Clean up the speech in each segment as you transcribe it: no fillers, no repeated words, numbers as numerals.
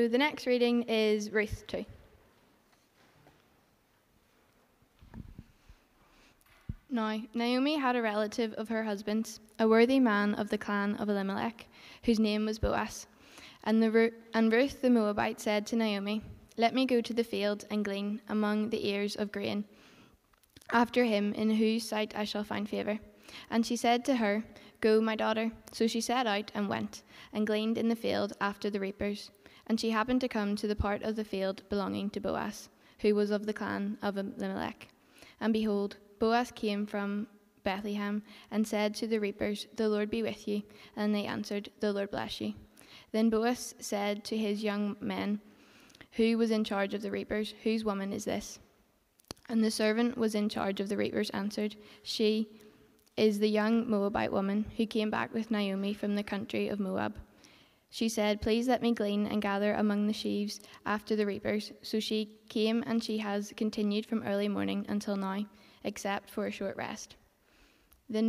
So the next reading is Ruth 2. Now, Naomi had a relative of her husband's, a worthy man of the clan of Elimelech, whose name was Boaz. And Ruth the Moabite said to Naomi, "Let me go to the field and glean among the ears of grain, after him in whose sight I shall find favour." And she said to her, "Go, my daughter." So she set out and went, and gleaned in the field after the reapers. And she happened to come to the part of the field belonging to Boaz, who was of the clan of Elimelech. And behold, Boaz came from Bethlehem, and said to the reapers, "The Lord be with you." And they answered, "The Lord bless you." Then Boaz said to his young men, who was in charge of the reapers, "Whose woman is this?" And the servant was in charge of the reapers answered, "She is the young Moabite woman who came back with Naomi from the country of Moab." She said, "Please let me glean and gather among the sheaves after the reapers." So she came, and she has continued from early morning until now, except for a short rest. Then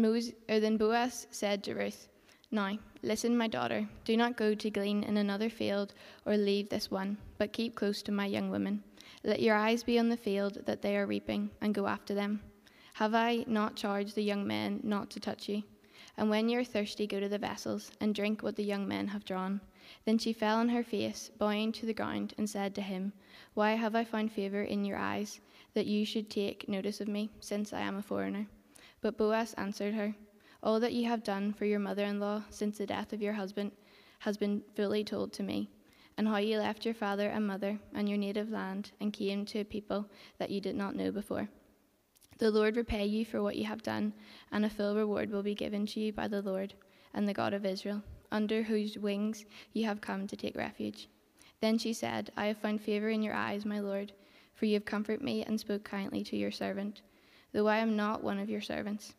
Boaz said to Ruth, "Now, listen, my daughter, do not go to glean in another field or leave this one, but keep close to my young women. Let your eyes be on the field that they are reaping, and go after them. Have I not charged the young men not to touch you? And when you are thirsty, go to the vessels, and drink what the young men have drawn." Then she fell on her face, bowing to the ground, and said to him, "Why have I found favour in your eyes, that you should take notice of me, since I am a foreigner?" But Boaz answered her, "All that you have done for your mother-in-law since the death of your husband has been fully told to me, and how you left your father and mother and your native land and came to a people that you did not know before. The Lord repay you for what you have done, and a full reward will be given to you by the Lord and the God of Israel, under whose wings you have come to take refuge." Then she said, "I have found favour in your eyes, my lord, for you have comforted me and spoke kindly to your servant, though I am not one of your servants."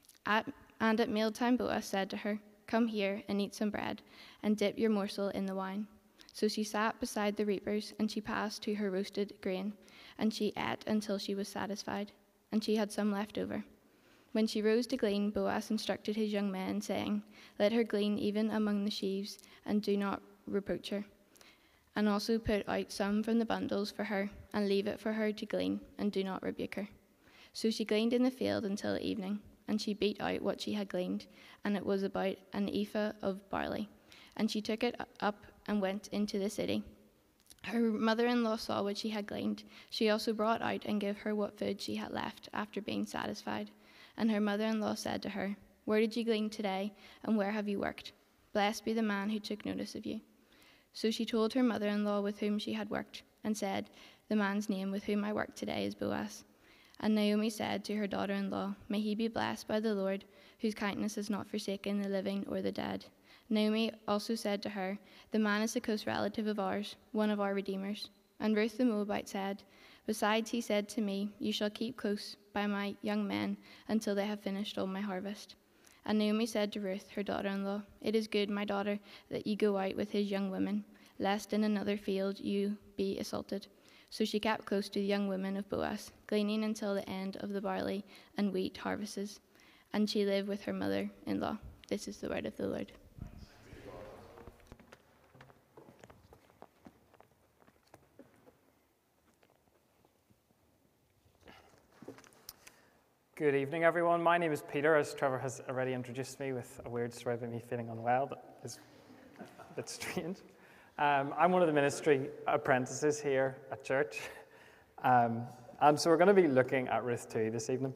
And at mealtime Boaz said to her, "Come here and eat some bread, and dip your morsel in the wine." So she sat beside the reapers, and she passed to her roasted grain, and she ate until she was satisfied, and she had some left over. When she rose to glean, Boaz instructed his young men, saying, "Let her glean even among the sheaves, and do not reproach her. And also put out some from the bundles for her, and leave it for her to glean, and do not rebuke her." So she gleaned in the field until evening, and she beat out what she had gleaned, and it was about an ephah of barley. And she took it up and went into the city. Her mother-in-law saw what she had gleaned. She also brought out and gave her what food she had left after being satisfied. And her mother-in-law said to her, "Where did you glean today, and where have you worked? Blessed be the man who took notice of you." So she told her mother-in-law with whom she had worked, and said, "The man's name with whom I work today is Boaz." And Naomi said to her daughter-in-law, "May he be blessed by the Lord, whose kindness has not forsaken the living or the dead." Naomi also said to her, "The man is a close relative of ours, one of our redeemers." And Ruth the Moabite said, "Besides, he said to me, 'You shall keep close by my young men until they have finished all my harvest.'" And Naomi said to Ruth, her daughter-in-law, "It is good, my daughter, that you go out with his young women, lest in another field you be assaulted." So she kept close to the young women of Boaz, gleaning until the end of the barley and wheat harvests. And she lived with her mother-in-law. This is the word of the Lord. Good evening, everyone. My name is Peter, as Trevor has already introduced me with a weird story about me feeling unwell that is a bit strange. I'm one of the ministry apprentices here at church. So we're going to be looking at Ruth 2 this evening.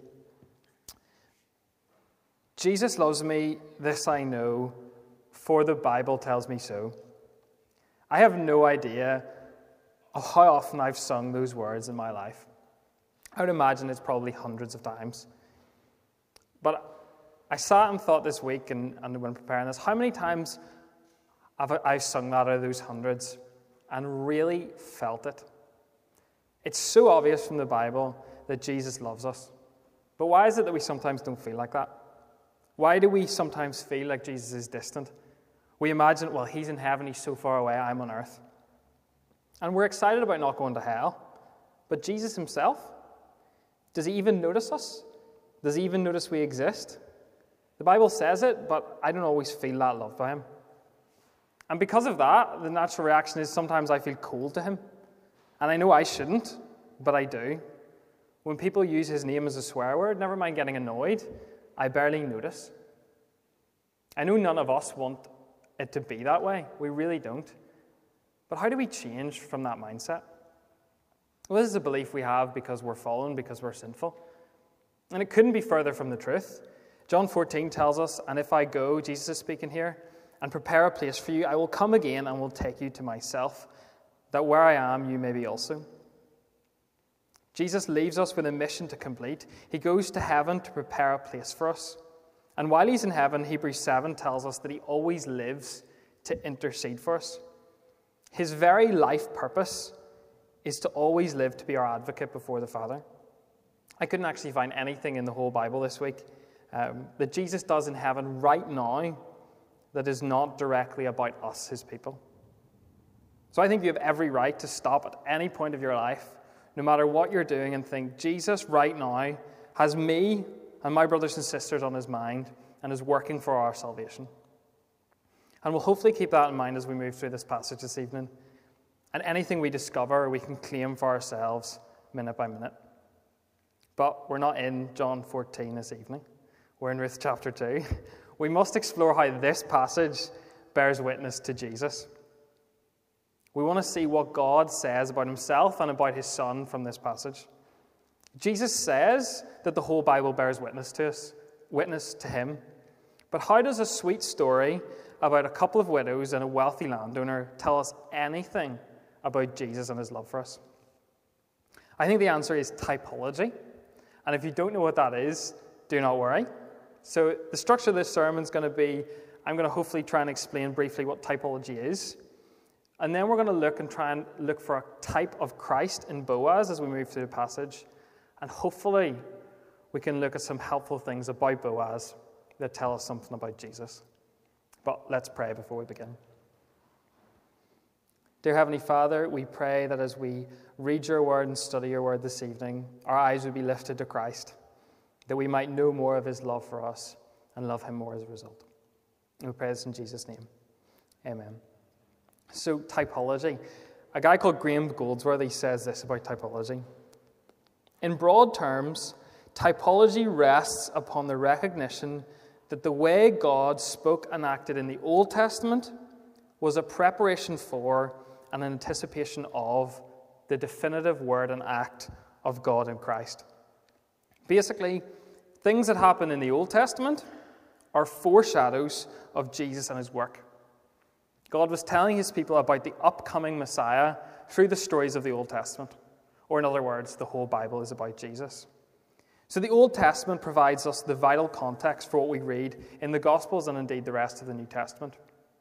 Jesus loves me, this I know, for the Bible tells me so. I have no idea of how often I've sung those words in my life. I would imagine it's probably hundreds of times. But I sat and thought this week, and when preparing this, how many times have I sung that out of those hundreds and really felt it? It's so obvious from the Bible that Jesus loves us. But why is it that we sometimes don't feel like that? Why do we sometimes feel like Jesus is distant? We imagine, well, he's in heaven, he's so far away, I'm on earth. And we're excited about not going to hell. But Jesus himself, does he even notice us? Does he even notice we exist? The Bible says it, but I don't always feel that love by him. And because of that, the natural reaction is sometimes I feel cold to him. And I know I shouldn't, but I do. When people use his name as a swear word, never mind getting annoyed, I barely notice. I know none of us want it to be that way. We really don't. But how do we change from that mindset? Well, this is a belief we have because we're fallen, because we're sinful. And it couldn't be further from the truth. John 14 tells us, and if I go, Jesus is speaking here, and prepare a place for you, I will come again and will take you to myself, that where I am, you may be also. Jesus leaves us with a mission to complete. He goes to heaven to prepare a place for us. And while he's in heaven, Hebrews 7 tells us that he always lives to intercede for us. His very life purpose is to always live to be our advocate before the Father. I couldn't actually find anything in the whole Bible this week that Jesus does in heaven right now that is not directly about us, his people. So I think you have every right to stop at any point of your life, no matter what you're doing, and think, Jesus right now has me and my brothers and sisters on his mind and is working for our salvation. And we'll hopefully keep that in mind as we move through this passage this evening. And anything we discover, we can claim for ourselves minute by minute. But we're not in John 14 this evening. We're in Ruth chapter 2. We must explore how this passage bears witness to Jesus. We want to see what God says about himself and about his Son from this passage. Jesus says that the whole Bible bears witness to us, witness to him. But how does a sweet story about a couple of widows and a wealthy landowner tell us anything about Jesus and his love for us? I think the answer is typology. And if you don't know what that is, do not worry. So the structure of this sermon is going to be, I'm going to hopefully try and explain briefly what typology is. And then we're going to try and look for a type of Christ in Boaz as we move through the passage. And hopefully we can look at some helpful things about Boaz that tell us something about Jesus. But let's pray before we begin. Dear Heavenly Father, we pray that as we read your word and study your word this evening, our eyes would be lifted to Christ, that we might know more of his love for us and love him more as a result. And we pray this in Jesus' name. Amen. So, typology. A guy called Graham Goldsworthy says this about typology. In broad terms, typology rests upon the recognition that the way God spoke and acted in the Old Testament was a preparation for and an anticipation of the definitive word and act of God in Christ. Basically, things that happen in the Old Testament are foreshadows of Jesus and his work. God was telling his people about the upcoming Messiah through the stories of the Old Testament. Or in other words, the whole Bible is about Jesus. So the Old Testament provides us the vital context for what we read in the Gospels and indeed the rest of the New Testament.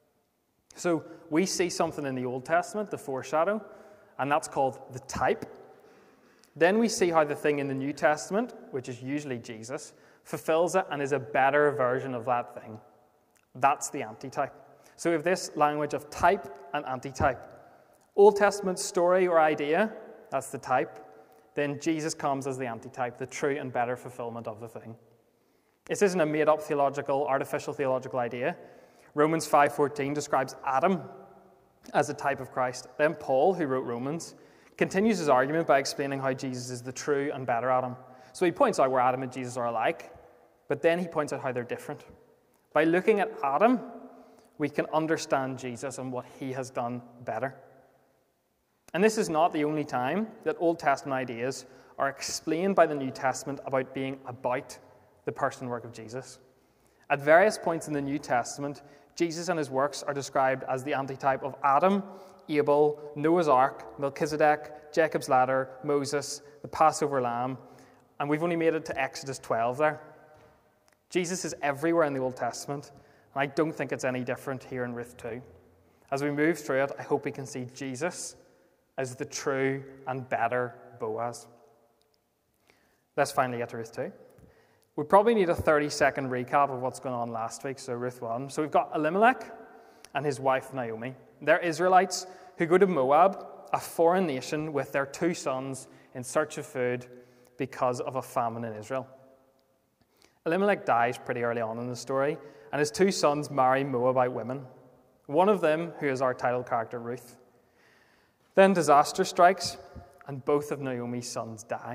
So we see something in the Old Testament, the foreshadow, and that's called the type. Then we see how the thing in the New Testament, which is usually Jesus, fulfills it and is a better version of that thing. That's the antitype. So we have this language of type and antitype. Old Testament story or idea, that's the type. Then Jesus comes as the antitype, the true and better fulfillment of the thing. This isn't a made-up artificial theological idea. Romans 5:14 describes Adam as a type of Christ. Then Paul, who wrote Romans, continues his argument by explaining how Jesus is the true and better Adam. So he points out where Adam and Jesus are alike, but then he points out how they're different. By looking at Adam, we can understand Jesus and what he has done better. And this is not the only time that Old Testament ideas are explained by the New Testament about being about the person and work of Jesus. At various points in the New Testament, Jesus and his works are described as the antitype of Adam, Abel, Noah's Ark, Melchizedek, Jacob's ladder, Moses, the Passover lamb, and we've only made it to Exodus 12 there. Jesus is everywhere in the Old Testament, and I don't think it's any different here in Ruth 2. As we move through it, I hope we can see Jesus as the true and better Boaz. Let's finally get to Ruth 2. We probably need a 30-second recap of what's going on last week, so Ruth 1. So we've got Elimelech and his wife Naomi. They're Israelites who go to Moab, a foreign nation, with their 2 sons in search of food because of a famine in Israel. Elimelech dies pretty early on in the story, and his 2 sons marry Moabite women. One of them, who is our title character, Ruth. Then disaster strikes, and both of Naomi's sons die.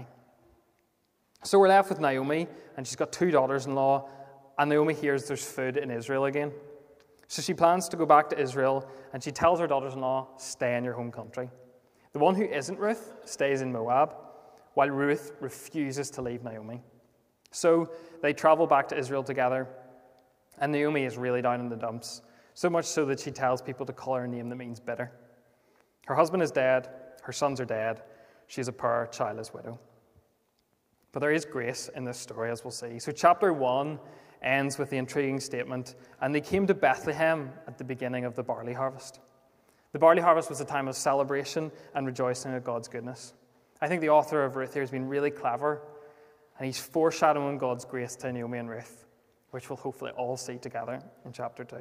So we're left with Naomi, and she's got 2 daughters-in-law, and Naomi hears there's food in Israel again. So she plans to go back to Israel, and she tells her daughters-in-law, stay in your home country. The one who isn't Ruth stays in Moab, while Ruth refuses to leave Naomi. So they travel back to Israel together, and Naomi is really down in the dumps, so much so that she tells people to call her a name that means bitter. Her husband is dead, her sons are dead, she's a poor, childless widow. But there is grace in this story, as we'll see. So chapter 1 ends with the intriguing statement, and they came to Bethlehem at the beginning of the barley harvest. The barley harvest was a time of celebration and rejoicing at God's goodness. I think the author of Ruth here has been really clever, and he's foreshadowing God's grace to Naomi and Ruth, which we'll hopefully all see together in chapter 2.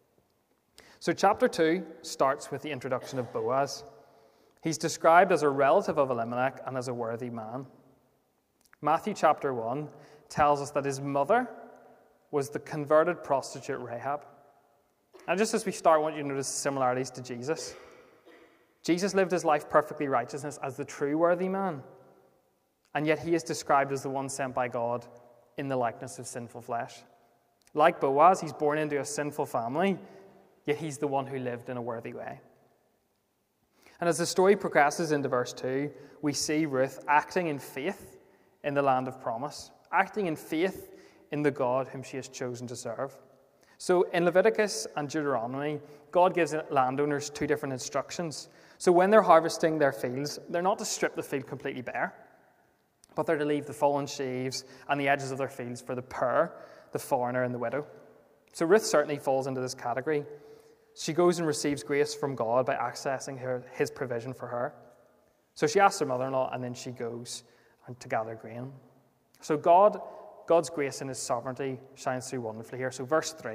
So chapter 2 starts with the introduction of Boaz. He's described as a relative of Elimelech and as a worthy man. Matthew chapter 1 tells us that his mother was the converted prostitute Rahab. And just as we start, I want you to notice similarities to Jesus. Jesus lived his life perfectly righteousness as the true worthy man, and yet he is described as the one sent by God in the likeness of sinful flesh. Like Boaz, he's born into a sinful family, yet he's the one who lived in a worthy way. And as the story progresses into verse 2, we see Ruth acting in faith in the land of promise, acting in faith in the God whom she has chosen to serve. So in Leviticus and Deuteronomy, God gives landowners 2 different instructions. So when they're harvesting their fields, they're not to strip the field completely bare, but they're to leave the fallen sheaves and the edges of their fields for the poor, the foreigner, and the widow. So Ruth certainly falls into this category. She goes and receives grace from God by accessing his provision for her. So she asks her mother-in-law, and then she goes to gather grain. So God's grace and his sovereignty shines through wonderfully here. So verse 3.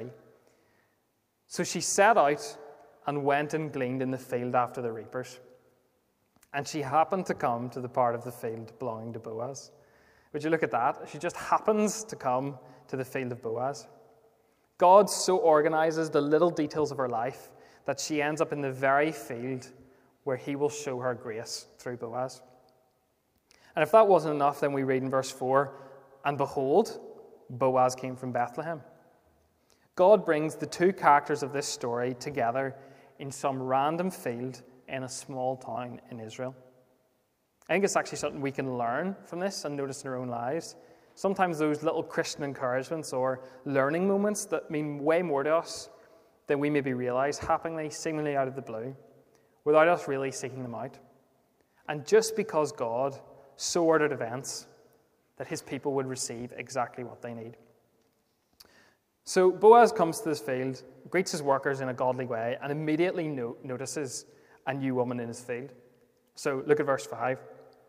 So she set out and went and gleaned in the field after the reapers. And she happened to come to the part of the field belonging to Boaz. Would you look at that? She just happens to come to the field of Boaz. God so organizes the little details of her life that she ends up in the very field where he will show her grace through Boaz. And if that wasn't enough, then we read in verse 4, and behold, Boaz came from Bethlehem. God brings the 2 characters of this story together in some random field in a small town in Israel. I think it's actually something we can learn from this and notice in our own lives. Sometimes those little Christian encouragements or learning moments that mean way more to us than we maybe realize, happening seemingly out of the blue, without us really seeking them out. And just because God so ordered events that his people would receive exactly what they need. So Boaz comes to this field, greets his workers in a godly way, and immediately notices a new woman in his field. So look at verse 5.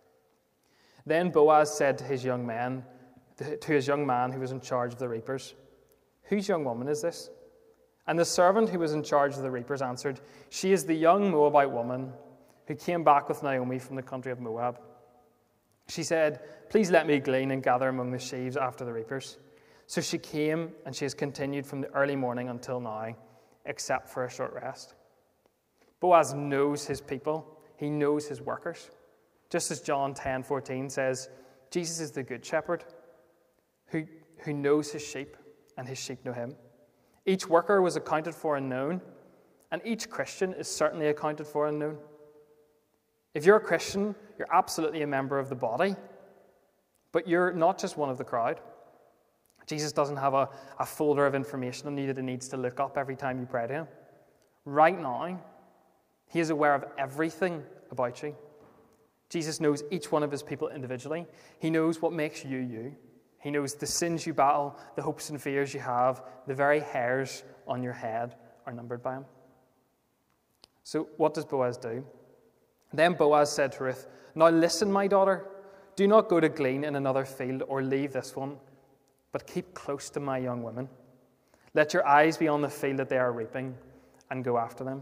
Then Boaz said to his young man who was in charge of the reapers, "Whose young woman is this?" And the servant who was in charge of the reapers answered, "She is the young Moabite woman who came back with Naomi from the country of Moab. She said, 'Please let me glean and gather among the sheaves after the reapers.' So she came, and she has continued from the early morning until now, except for a short rest." Boaz knows his people. He knows his workers. Just as John 10:14 says, Jesus is the good shepherd who knows his sheep, and his sheep know him. Each worker was accounted for and known, and each Christian is certainly accounted for and known. If you're a Christian, you're absolutely a member of the body, but you're not just one of the crowd. Jesus doesn't have a folder of information on you that he needs to look up every time you pray to him. Right now, he is aware of everything about you. Jesus knows each one of his people individually. He knows what makes you you. He knows the sins you battle, the hopes and fears you have, the very hairs on your head are numbered by him. So what does Boaz do? Then Boaz said to Ruth, "Now listen, my daughter, do not go to glean in another field or leave this one, but keep close to my young women. Let your eyes be on the field that they are reaping, and go after them."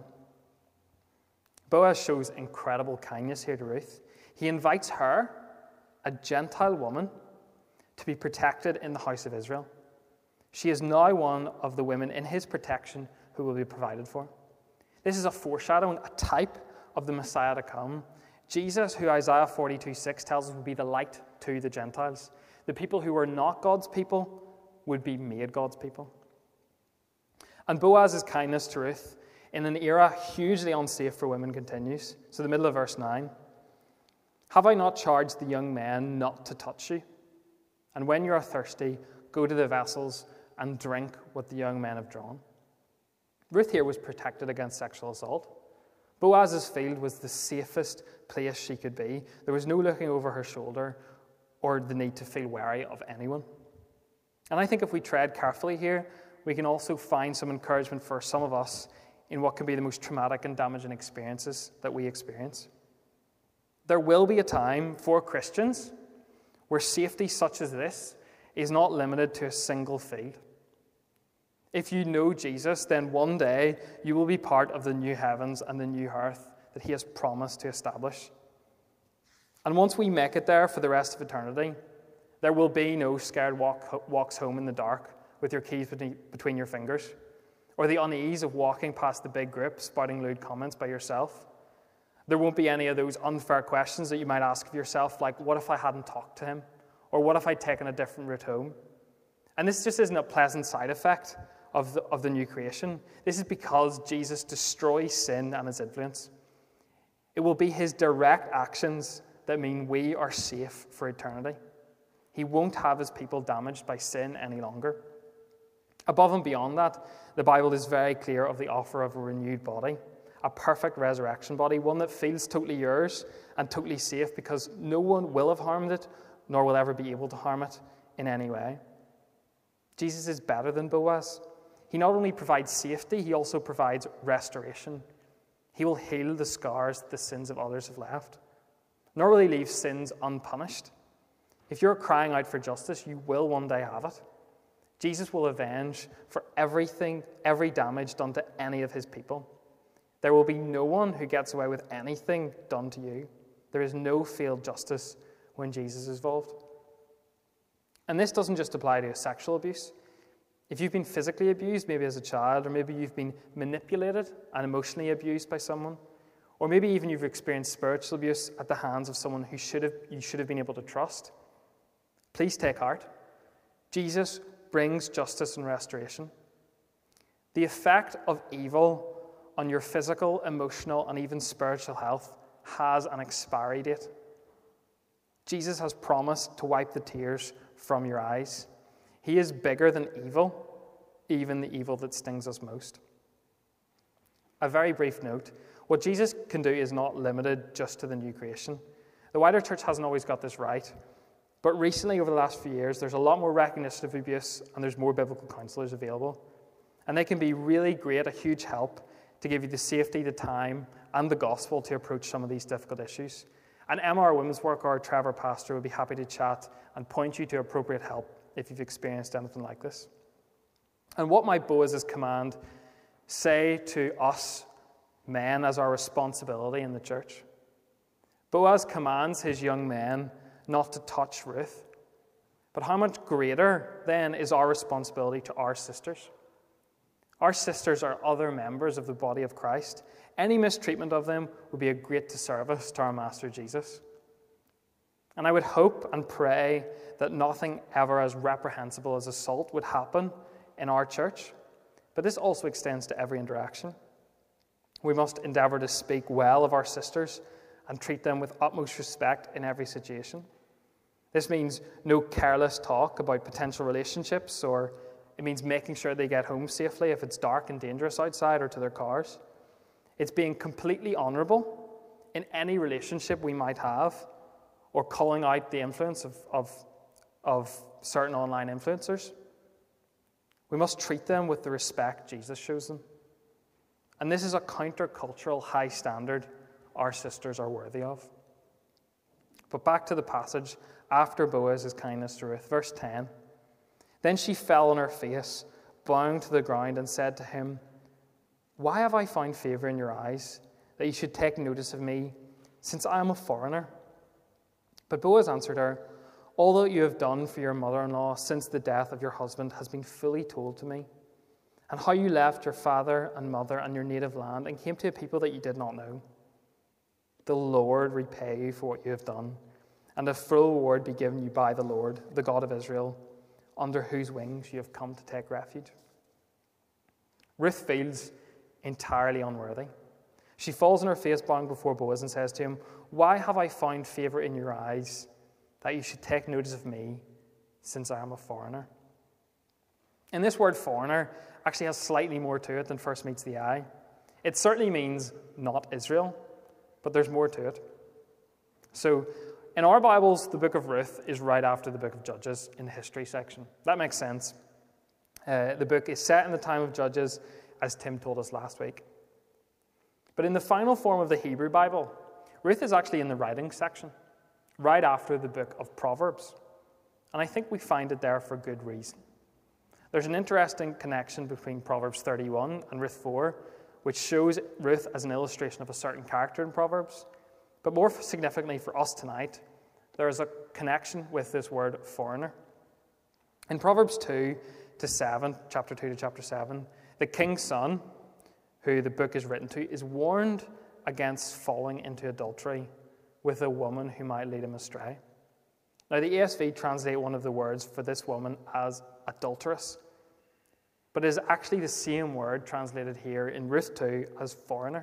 Boaz shows incredible kindness here to Ruth. He invites her, a Gentile woman, to be protected in the house of Israel. She is now one of the women in his protection who will be provided for. This is a foreshadowing, a type of the Messiah to come. Jesus, who Isaiah 42:6 tells us would be the light to the Gentiles. The people who were not God's people would be made God's people. And Boaz's kindness to Ruth in an era hugely unsafe for women continues. So the middle of verse 9. Have I not charged the young men not to touch you? And when you are thirsty, go to the vessels and drink what the young men have drawn. Ruth here was protected against sexual assault. Boaz's field was the safest place she could be. There was no looking over her shoulder or the need to feel wary of anyone. And I think if we tread carefully here, we can also find some encouragement for some of us in what can be the most traumatic and damaging experiences that we experience. There will be a time for Christians where safety such as this is not limited to a single field. If you know Jesus, then one day you will be part of the new heavens and the new earth that he has promised to establish. And once we make it there for the rest of eternity, there will be no scared walks home in the dark with your keys between your fingers, or the unease of walking past the big group spouting lewd comments by yourself. There won't be any of those unfair questions that you might ask of yourself, like, what if I hadn't talked to him? Or what if I'd taken a different route home? And this just isn't a pleasant side effect of the new creation. This is because Jesus destroys sin and its influence. It will be his direct actions that mean we are safe for eternity. He won't have his people damaged by sin any longer. Above and beyond that, the Bible is very clear of the offer of a renewed body, a perfect resurrection body, one that feels totally yours and totally safe because no one will have harmed it, nor will ever be able to harm it in any way. Jesus is better than Boaz. He not only provides safety, he also provides restoration. He will heal the scars that the sins of others have left, nor will he leave sins unpunished. If you're crying out for justice, you will one day have it. Jesus will avenge for everything, every damage done to any of his people. There will be no one who gets away with anything done to you. There is no failed justice when Jesus is involved. And this doesn't just apply to sexual abuse. If you've been physically abused, maybe as a child, or maybe you've been manipulated and emotionally abused by someone, or maybe even you've experienced spiritual abuse at the hands of someone who you should have been able to trust, please take heart. Jesus brings justice and restoration. The effect of evil on your physical, emotional, and even spiritual health has an expiry date. Jesus has promised to wipe the tears from your eyes. He is bigger than evil, even the evil that stings us most. A very brief note. What Jesus can do is not limited just to the new creation. The wider church hasn't always got this right. But recently, over the last few years, there's a lot more recognition of abuse and there's more biblical counselors available. And they can be really great, a huge help to give you the safety, the time, and the gospel to approach some of these difficult issues. And Emma, our women's worker, or Trevor, pastor, would be happy to chat and point you to appropriate help if you've experienced anything like this. And what might Boaz's command say to us men as our responsibility in the church? Boaz commands his young men not to touch Ruth. But how much greater, then, is our responsibility to our sisters? Our sisters are other members of the body of Christ. Any mistreatment of them would be a great disservice to our Master Jesus. And I would hope and pray that nothing ever as reprehensible as assault would happen in our church. But this also extends to every interaction. We must endeavour to speak well of our sisters and treat them with utmost respect in every situation. This means no careless talk about potential relationships, or it means making sure they get home safely if it's dark and dangerous outside or to their cars. It's being completely honourable in any relationship we might have, or calling out the influence of certain online influencers. We must treat them with the respect Jesus shows them. And this is a countercultural high standard our sisters are worthy of. But back to the passage after Boaz's kindness to Ruth, verse 10. Then she fell on her face, bowing to the ground, and said to him, "Why have I found favour in your eyes, that you should take notice of me, since I am a foreigner?" But Boaz answered her, "All that you have done for your mother-in-law since the death of your husband has been fully told to me. and how you left your father and mother and your native land and came to a people that you did not know. The Lord repay you for what you have done, and a full reward be given you by the Lord, the God of Israel, under whose wings you have come to take refuge. Ruth feels entirely unworthy. She falls on her face, bowing before Boaz, and says to him, "Why have I found favor in your eyes, that you should take notice of me, since I am a foreigner?" And this word foreigner actually has slightly more to it than first meets the eye. It certainly means not Israel, but there's more to it. So, in our Bibles, the book of Ruth is right after the book of Judges in the history section. That makes sense. The book is set in the time of Judges, as Tim told us last week. But in the final form of the Hebrew Bible, Ruth is actually in the writing section, right after the book of Proverbs. And I think we find it there for good reason. There's an interesting connection between Proverbs 31 and Ruth 4, which shows Ruth as an illustration of a certain character in Proverbs. But more significantly for us tonight, there is a connection with this word foreigner. In Proverbs 2 to 7, chapter 2 to chapter 7, the king's son, who the book is written to, is warned against falling into adultery with a woman who might lead him astray. Now, the ESV translate one of the words for this woman as adulteress, but it is actually the same word translated here in Ruth 2 as foreigner.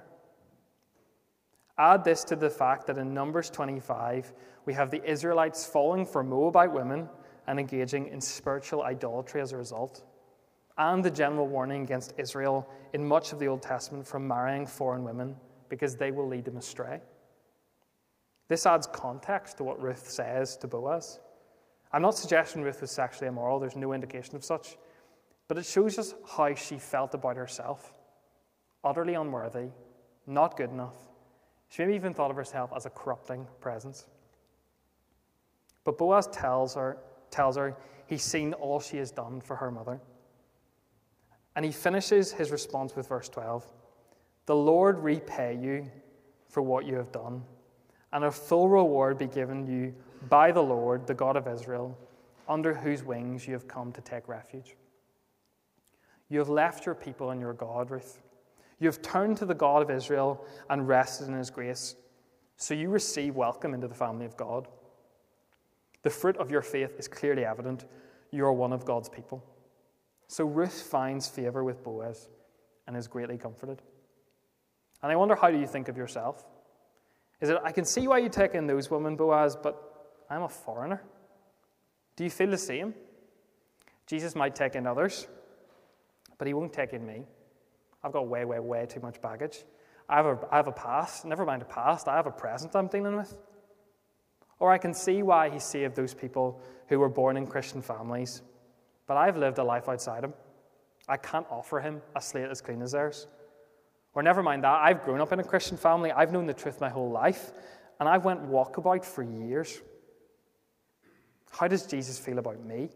Add this to the fact that in Numbers 25, we have the Israelites falling for Moabite women and engaging in spiritual idolatry as a result, and the general warning against Israel in much of the Old Testament from marrying foreign women because they will lead them astray. This adds context to what Ruth says to Boaz. I'm not suggesting Ruth was sexually immoral, there's no indication of such, but it shows us how she felt about herself. Utterly unworthy, not good enough. She maybe even thought of herself as a corrupting presence. But Boaz tells her he's seen all she has done for her mother. And he finishes his response with verse 12. "The Lord repay you for what you have done, and a full reward be given you by the Lord, the God of Israel, under whose wings you have come to take refuge." You have left your people and your God, Ruth. You have turned to the God of Israel and rested in his grace, so you receive welcome into the family of God. The fruit of your faith is clearly evident. You are one of God's people. So Ruth finds favor with Boaz and is greatly comforted. And I wonder, how do you think of yourself? Is it, I can see why you take in those women, Boaz, but I'm a foreigner? Do you feel the same? Jesus might take in others, but he won't take in me. I've got way, way, way too much baggage. I have a past. Never mind a past. I have a present I'm dealing with. Or I can see why he saved those people who were born in Christian families, but I've lived a life outside him. I can't offer him a slate as clean as theirs. Or never mind that, I've grown up in a Christian family. I've known the truth my whole life, and I've went walkabout for years. How does Jesus feel about me?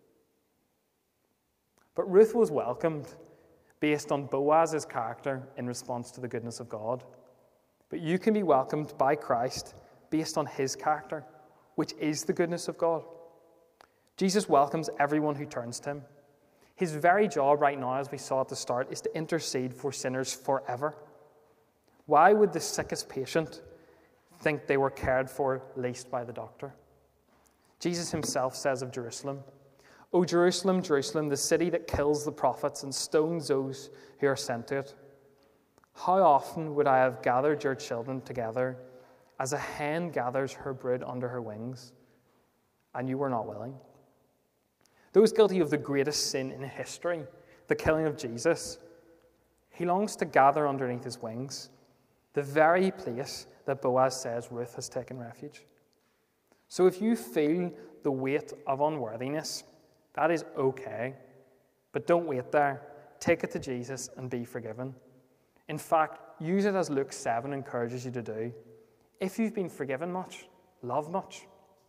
But Ruth was welcomed based on Boaz's character in response to the goodness of God. But you can be welcomed by Christ based on his character, which is the goodness of God. Jesus welcomes everyone who turns to him. His very job right now, as we saw at the start, is to intercede for sinners forever. Why would the sickest patient think they were cared for least by the doctor? Jesus himself says of Jerusalem, "O Jerusalem, Jerusalem, the city that kills the prophets and stones those who are sent to it. How often would I have gathered your children together as a hen gathers her brood under her wings, and you were not willing." Those guilty of the greatest sin in history, the killing of Jesus, he longs to gather underneath his wings, the very place that Boaz says Ruth has taken refuge. So if you feel the weight of unworthiness, that is okay, but don't wait there. Take it to Jesus and be forgiven. In fact, use it as Luke 7 encourages you to do. If you've been forgiven much, love much.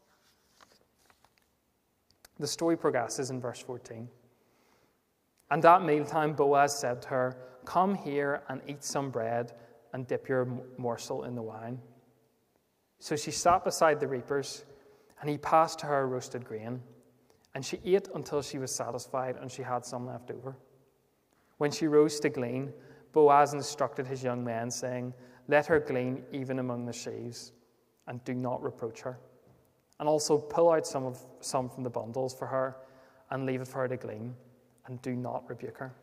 The story progresses in verse 14. "And at mealtime Boaz said to her, 'Come here and eat some bread and dip your morsel in the wine.' So she sat beside the reapers, and he passed to her roasted grain. And she ate until she was satisfied, and she had some left over. When she rose to glean, Boaz instructed his young men, saying, "Let her glean even among the sheaves, and do not reproach her. And also pull out some from the bundles for her, and leave it for her to glean, and do not rebuke her."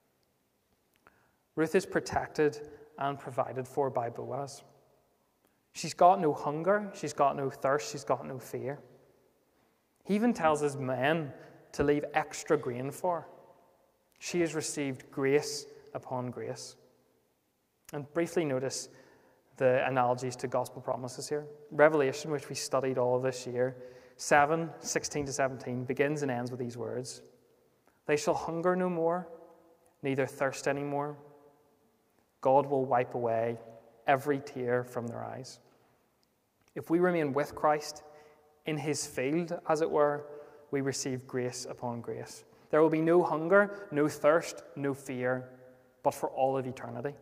Ruth is protected and provided for by Boaz. She's got no hunger, she's got no thirst, she's got no fear. He even tells his men to leave extra grain for her. She has received grace upon grace. And briefly notice the analogies to gospel promises here. Revelation, which we studied all of this year, 7:16-17, begins and ends with these words. "They shall hunger no more, neither thirst any more. God will wipe away every tear from their eyes." If we remain with Christ in his field, as it were, we receive grace upon grace. There will be no hunger, no thirst, no fear, but for all of eternity.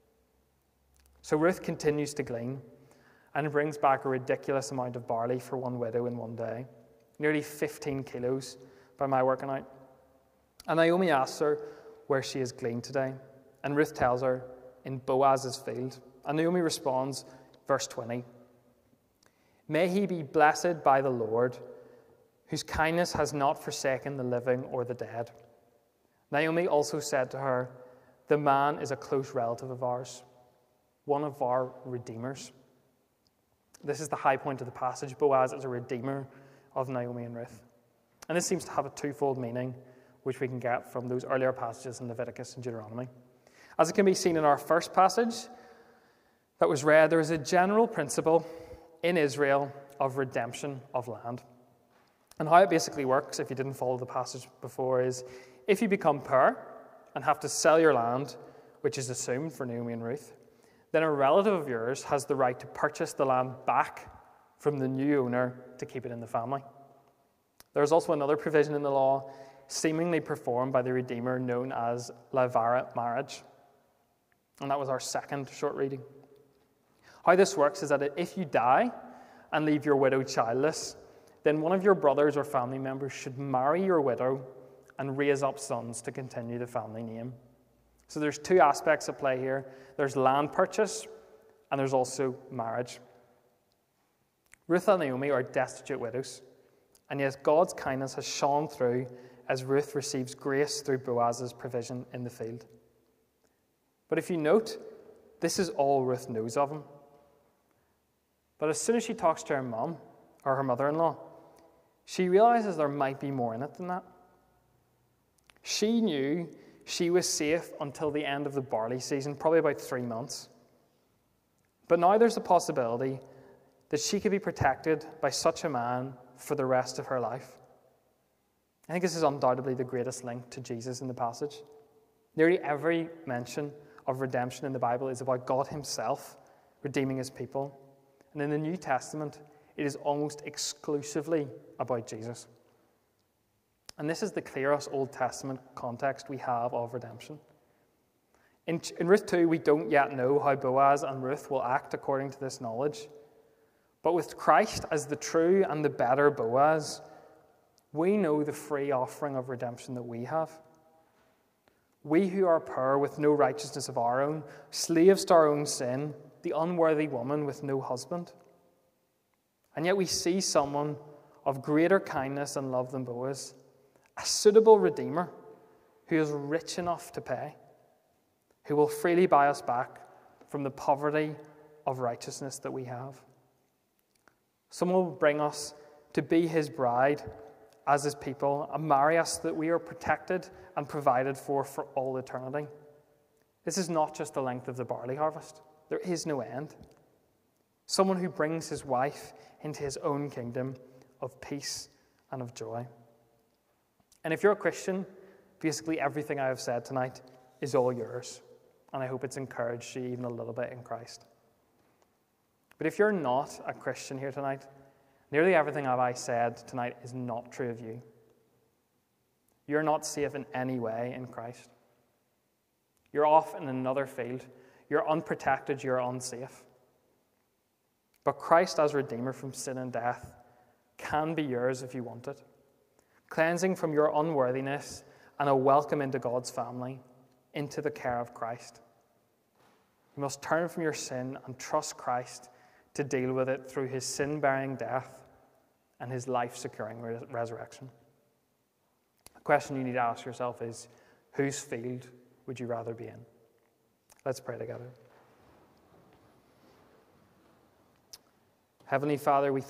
So Ruth continues to glean and brings back a ridiculous amount of barley for one widow in one day, nearly 15 kilos by my working out. And Naomi asks her where she has gleaned today, and Ruth tells her, in Boaz's field. And Naomi responds, verse 20, "May he be blessed by the Lord, whose kindness has not forsaken the living or the dead." Naomi also said to her, "The man is a close relative of ours, one of our redeemers." This is the high point of the passage. Boaz is a redeemer of Naomi and Ruth. And this seems to have a twofold meaning, which we can get from those earlier passages in Leviticus and Deuteronomy. As it can be seen in our first passage that was read, there is a general principle in Israel of redemption of land. And how it basically works, if you didn't follow the passage before, is if you become poor and have to sell your land, which is assumed for Naomi and Ruth, then a relative of yours has the right to purchase the land back from the new owner to keep it in the family. There's also another provision in the law seemingly performed by the Redeemer known as levirate marriage. And that was our second short reading. How this works is that if you die and leave your widow childless, then one of your brothers or family members should marry your widow and raise up sons to continue the family name. So there's two aspects at play here. There's land purchase and there's also marriage. Ruth and Naomi are destitute widows, and yet God's kindness has shone through as Ruth receives grace through Boaz's provision in the field. But if you note, this is all Ruth knows of him. But as soon as she talks to her mum, or her mother-in-law, she realizes there might be more in it than that. She knew she was safe until the end of the barley season, probably about 3 months. But now there's a possibility that she could be protected by such a man for the rest of her life. I think this is undoubtedly the greatest link to Jesus in the passage. Nearly every mention of redemption in the Bible is about God himself redeeming his people. And in the New Testament, it is almost exclusively about Jesus. And this is the clearest Old Testament context we have of redemption. In Ruth 2, we don't yet know how Boaz and Ruth will act according to this knowledge. But with Christ as the true and the better Boaz, we know the free offering of redemption that we have. We who are poor with no righteousness of our own, slaves to our own sin, the unworthy woman with no husband. And yet we see someone of greater kindness and love than Boaz, a suitable Redeemer who is rich enough to pay, who will freely buy us back from the poverty of righteousness that we have. Someone will bring us to be his bride as his people and marry us so that we are protected and provided for all eternity. This is not just the length of the barley harvest. There is no end. Someone who brings his wife into his own kingdom of peace and of joy. And if you're a Christian, basically everything I have said tonight is all yours. And I hope it's encouraged you even a little bit in Christ. But if you're not a Christian here tonight, nearly everything I said tonight is not true of you. You're not safe in any way in Christ. You're off in another field. You're unprotected. You're unsafe. But Christ as Redeemer from sin and death can be yours if you want it. Cleansing from your unworthiness and a welcome into God's family into the care of Christ. You must turn from your sin and trust Christ to deal with it through his sin-bearing death and his life-securing resurrection. The question you need to ask yourself is, whose field would you rather be in? Let's pray together. Heavenly Father, we